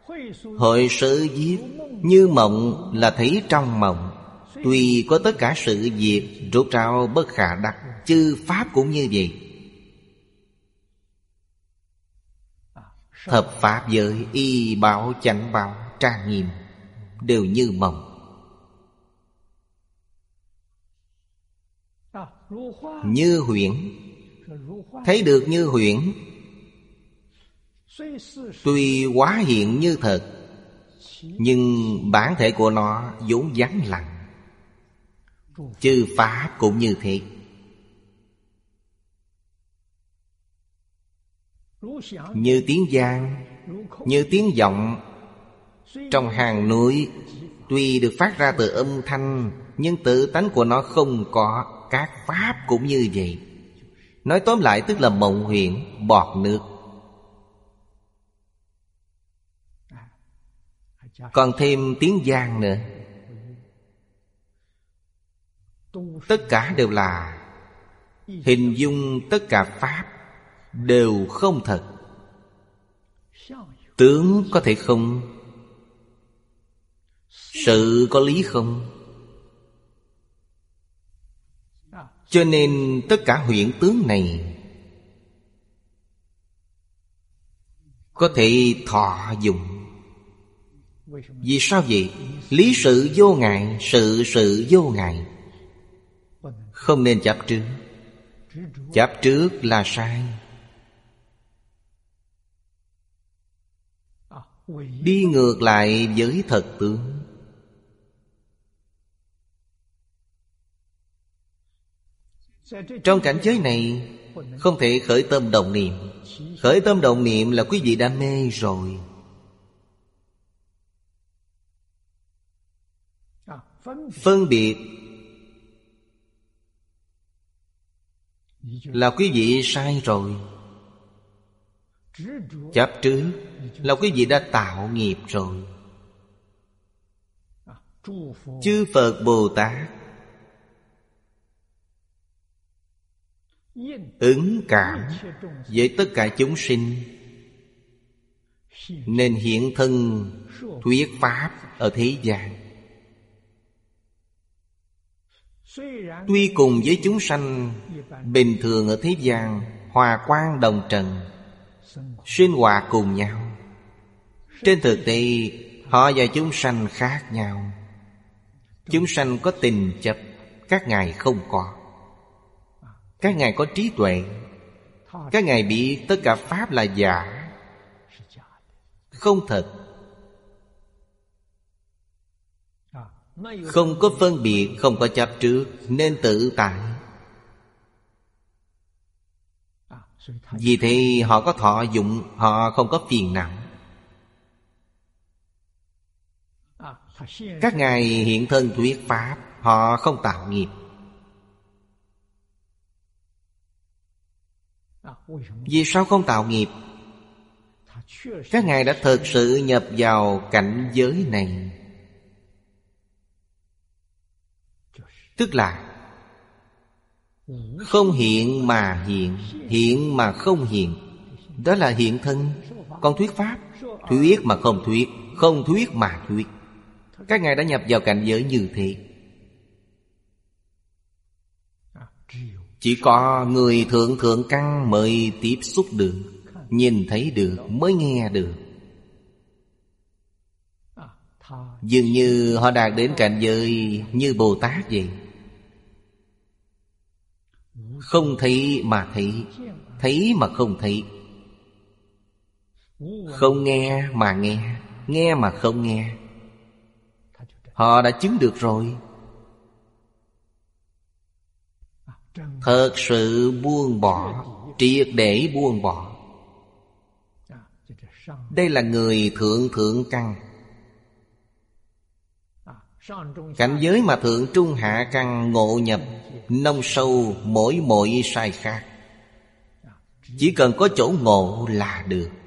Hội sự việc như mộng là thấy trong mộng. Tuy có tất cả sự việc, rốt ráo bất khả đắc. Chư Pháp cũng như vậy. Thập Pháp giới, y bảo, chánh bảo, trang nghiêm, đều như mộng. Như huyễn, thấy được như huyễn. Tuy hóa hiện như thật, nhưng bản thể của nó vốn vắng lặng. Chư Pháp cũng như thế. Như tiếng vang, như tiếng vọng trong hang núi. Tuy được phát ra từ âm thanh, nhưng tự tánh của nó không có. Các Pháp cũng như vậy. Nói tóm lại tức là mộng huyễn, bọt nước. Còn thêm tiếng vang nữa. Tất cả đều là hình dung tất cả Pháp đều không thật. Tướng có thể không, sự có lý không. Cho nên tất cả huyễn tướng này có thể thọ dụng. Vì sao vậy? Lý sự vô ngại, sự vô ngại. Không nên chấp trước. Chấp trước là sai. Đi ngược lại với thật tướng. Trong cảnh giới này không thể khởi tâm động niệm. Khởi tâm động niệm là quý vị đã mê rồi. Phân biệt là quý vị sai rồi. Chấp trước là quý vị đã tạo nghiệp rồi. Chư Phật Bồ Tát ứng cảm với tất cả chúng sinh, nên hiện thân thuyết Pháp ở thế gian. Tuy cùng với chúng sanh bình thường ở thế gian hòa quang đồng trần, sinh hoạt cùng nhau, trên thực tế họ và chúng sanh khác nhau. Chúng sanh có tình chấp, các ngài không có. Các ngài có trí tuệ. Các ngài biết tất cả Pháp là giả, không thật. Không có phân biệt, không có chấp trước, nên tự tại. Vì thế họ có thọ dụng, họ không có phiền não. Các ngài hiện thân thuyết Pháp, họ không tạo nghiệp. Vì sao không tạo nghiệp? Các ngài đã thực sự nhập vào cảnh giới này. Tức là không hiện mà hiện, hiện mà không hiện. Đó là hiện thân. Còn thuyết Pháp, thuyết mà không thuyết, không thuyết mà thuyết. Các ngài đã nhập vào cảnh giới như thế. Chỉ có người thượng căn mới tiếp xúc được, nhìn thấy được, mới nghe được. Dường như họ đạt đến cảnh giới như Bồ Tát vậy. Không thấy mà thấy, thấy mà không thấy. Không nghe mà nghe, nghe mà không nghe. Họ đã chứng được rồi. Thật sự buông bỏ, triệt để buông bỏ. Đây là người thượng căn. Cảnh giới mà thượng trung hạ căn ngộ nhập, nông sâu mỗi sai khác. Chỉ cần có chỗ ngộ là được.